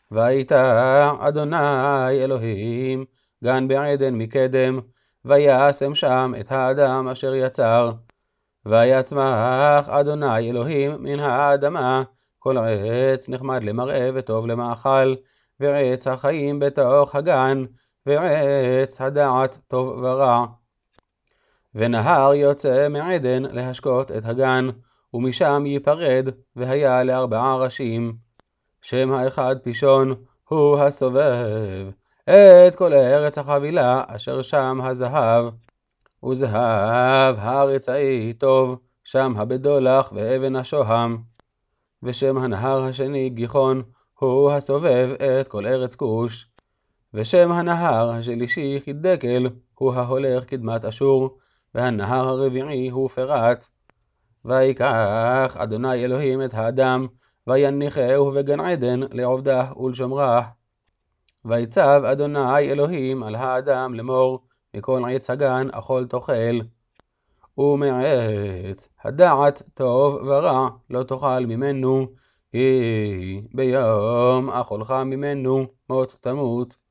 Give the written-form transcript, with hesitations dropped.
ויטע אדוני אלוהים גן בעדן מקדם, וישם שם את האדם אשר יצר. ויצמח אדוני אלוהים מן האדמה כל עץ נחמד למראה וטוב למאכל, ועץ החיים בתוך הגן, ועץ הדעת טוב ורע. ונהר יוצא מעדן להשקות את הגן, ומשם ייפרד, והיה ל4 ראשים. שם האחד פישון, הוא הסובב את כל ארץ החבילה אשר שם הזהב. וזהב הארצאי טוב, שם הבדולח ואבן השוהם. ושם הנהר השני גיחון, הוא הסובב את כל ארץ כוש. ושם הנהר השלישי חידקל, הוא ההולך קדמת אשור. והנהר הרביעי הוא פרת. ויקח אדוני אלוהים את האדם, ויניחהו בגן עדן לעובדה ולשומרה. ויצב אדוני אלוהים על האדם לאמור, מכל עץ הגן אכול תאכל, ומעץ הדעת טוב ורע לא תאכל ממנו, כי ביום אכולך ממנו מות תמות.